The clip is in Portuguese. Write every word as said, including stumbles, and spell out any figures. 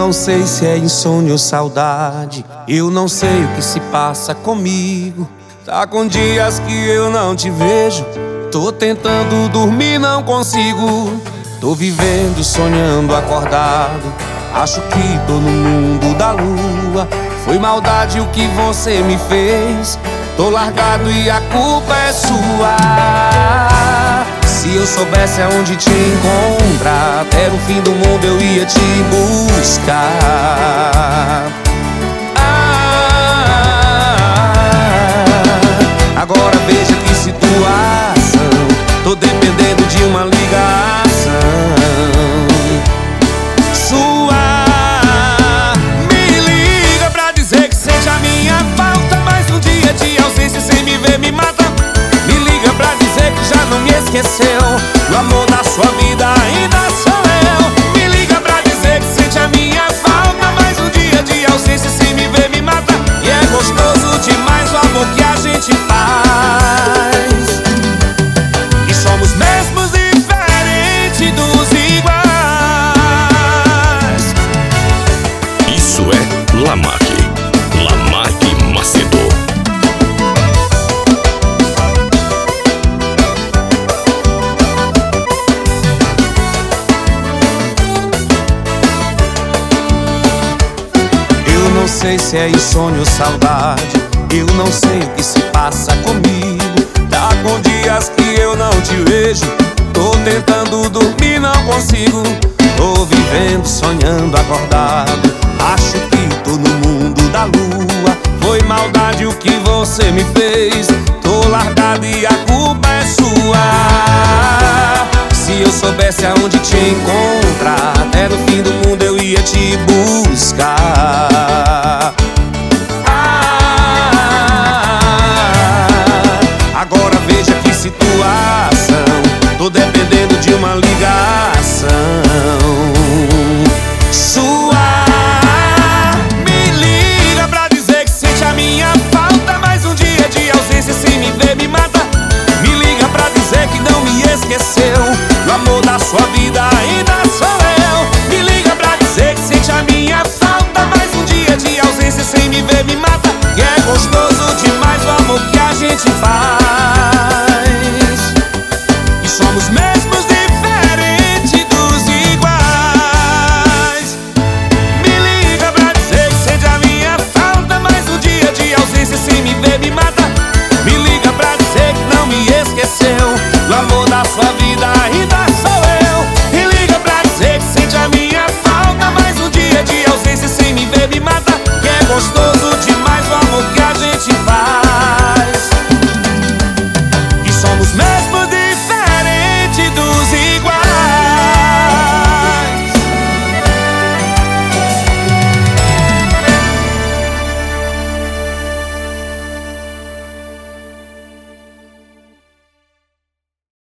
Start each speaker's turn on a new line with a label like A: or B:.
A: não sei se é insônia ou saudade. Eu não sei o que se passa comigo. Tá com dias que eu não te vejo. Tô tentando dormir, não consigo. Tô vivendo, sonhando, acordado. Acho que tô no mundo da lua. Foi maldade o que você me fez. Tô largado e a culpa é sua. Se eu soubesse aonde te encontrar, até no fim do mundo eu ia te buscar. ah, Agora veja que situação. Tô dependendo de uma ligação sua. Me liga pra dizer que seja minha falta. Mais um dia de ausência sem me ver me mata. Me liga pra dizer que já não me esqueceu. O amor da sua vida ainda sou eu. Me liga pra dizer que sente a minha falta. Mais um dia de ausência sem me ver me mata. E é gostoso demais o amor que a gente faz. E somos mesmos diferentes dos iguais.
B: Isso é Lamarque, Lamarque Macedo.
A: Eu não sei se é insônia ou saudade. Eu não sei o que se passa comigo. Tá com dias que eu não te vejo. Tô tentando dormir, não consigo. Tô vivendo, sonhando, acordado. Acho que tô no mundo da lua. Foi maldade o que você me fez. Tô largado e a culpa é sua. Se eu soubesse aonde te encontrar, até no fim do mundo eu ia te buscar.